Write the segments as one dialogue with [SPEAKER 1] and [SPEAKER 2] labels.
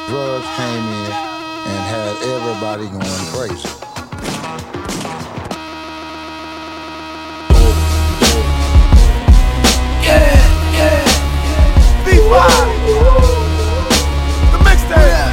[SPEAKER 1] drugs came in and had everybody going crazy.
[SPEAKER 2] The mixtape.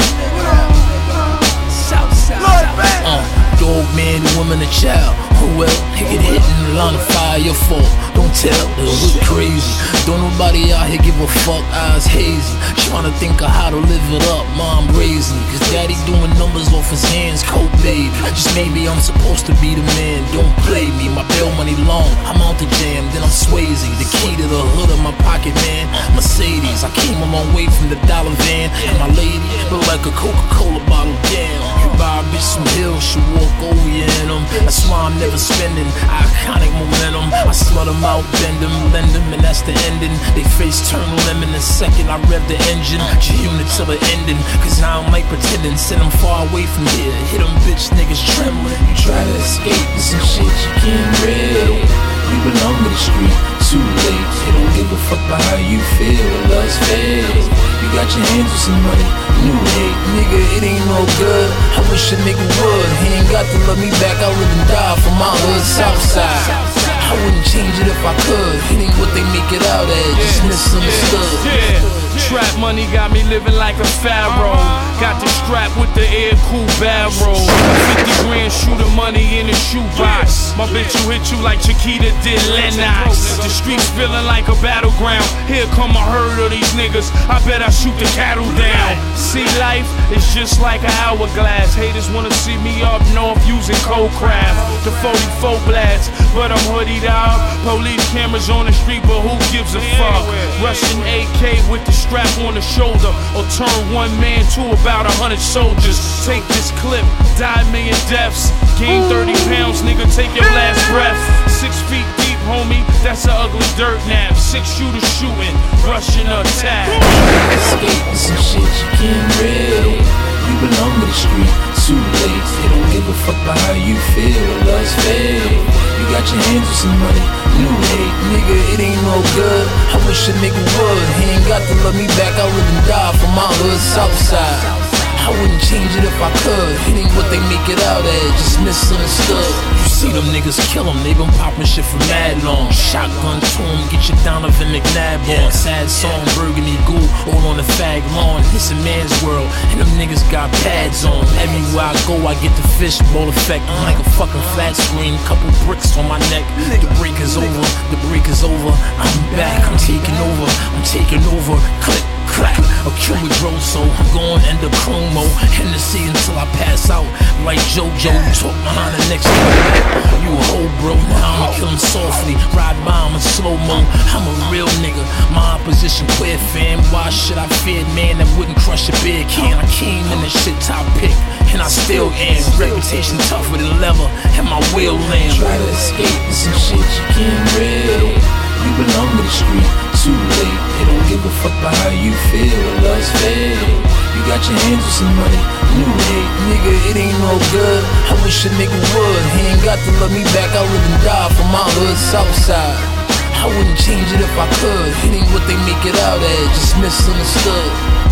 [SPEAKER 3] Dog, man, woman, and child. Oh well, it get hit in the line of fire, your fault. Don't tell, the hood crazy. Don't nobody out here give a fuck, eyes hazy. Tryna think of how to live it up, mom brazen. Cause daddy doing numbers off his hands, cold baby. Just maybe I'm supposed to be the man, don't play me. My bail money long, I'm out the jam, then I'm Swayze. The key to the hood of my pocket, man, Mercedes. I came a long way from the dollar van. And my lady, look like a Coca-Cola bottle, damn. You buy a bitch some hills, she walk over you in them. That's why I'm never spending iconic momentum. I slut them out, bend them, lend them, and that's the ending. They face turn lemon the second I rev the engine. G-unit till the ending, cause I don't like pretending. Send them far away from here, hit them bitch niggas trembling. You try to escape, there's some shit you can't read. You belong to the street, too late. They don't give a fuck about how you feel, love's fake. You got your hands with some money, new hate, nigga, it ain't no good. I wish a nigga would, he ain't got to love me back. I live and die for my hood, Southside. I wouldn't change it if I could. It ain't what they make it out as, just misunderstood.
[SPEAKER 2] Yeah, trap money got me living like a pharaoh. Got the strap with the air cool barrel. 50 grand shooter money in a shoebox. My bitch will hit you like Chiquita did Lennox. The streets feeling like a battleground. Here come a herd of these niggas, I bet I shoot the cattle down. See, life is just like an hourglass. Haters wanna see me up north using cold craft. The 44 blast, but I'm hoodied out. Police cameras on the street, but who gives a fuck? Russian AK with the strap on the shoulder, or turn one man to about 100 soldiers. Take this clip, die a million deaths. Gain 30 pounds, nigga, take your last breath. 6 feet deep, homie, that's an ugly dirt nap. 6 shooters shooting, Russian attack.
[SPEAKER 3] Escape is some shit you can't read. You belong to the street, too late. They don't give a fuck about how you feel, love's fake. You got your hands with some money, new hate, nigga, it ain't no good. I wish a nigga would, he ain't got to love me back. I live and die for my hood, Southside. I wouldn't change it if I could. It ain't what they make it out as, just misunderstood. You see them niggas kill them, they been popping shit for mad long. Shotgun to them, get you Donovan McNabb on. Sad song, burgundy goo, all on the fag lawn. It's a man's world, and them niggas got pads on. Everywhere I go, I get the fishbowl effect. I'm like a fucking flat screen, couple bricks on my neck. The break is over, the break is over. I'm back, I'm taking over, I'm taking over. Click, crack, a kill with Grosso. I'm going end up chromo, Hennessy until I pass out. Like JoJo, talk behind the next nigga. You a hoe, bro, now I'ma kill him softly. Ride by him in slow-mo, I'm a real nigga. My opposition queer fan, why should I fear man that wouldn't crush a beer can? I came in this shit top pick, and I still am. Reputation tougher than leather, and my will land. Try to escape, there's some shit you can't read. You belong to the street, too late. They don't give a fuck about how you feel, love's fake. You got your hands with some money, new hate, nigga, it ain't no good. I wish a nigga would, he ain't got to love me back. I live and die for my hood, Southside. I wouldn't change it if I could. It ain't what they make it out as, just misunderstood.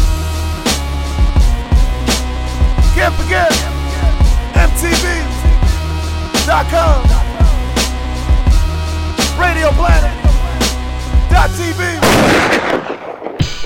[SPEAKER 2] Can't forget MTV.com, Radio Planet.TV.